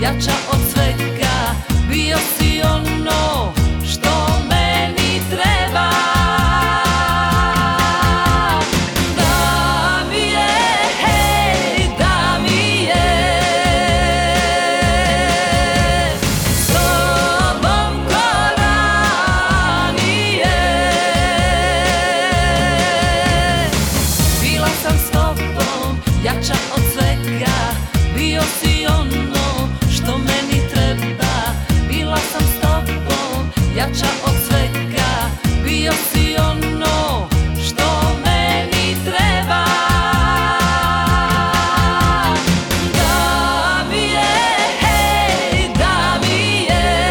jača od svega. Bio si ono što meni treba. Da mi je, hej, da mi je s tobom ko ranije. Bila sam s tobom jača od svega. Bio si ono što meni treba. Bila sam s tobom jača od svega. Bio si ono što meni treba. Da mi je, hej, da mi je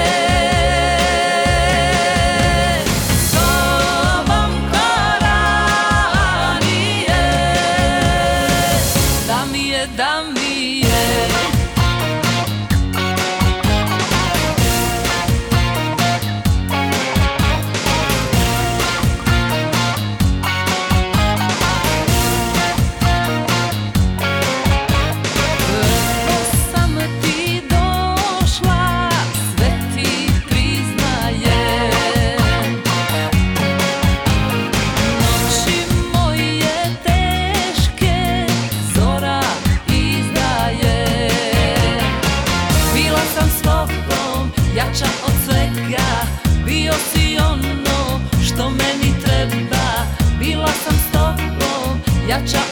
s tobom ko ranije. Da mi je, da mi je. Jača od svega, bio si ono što meni treba. Bila sam s tobom jača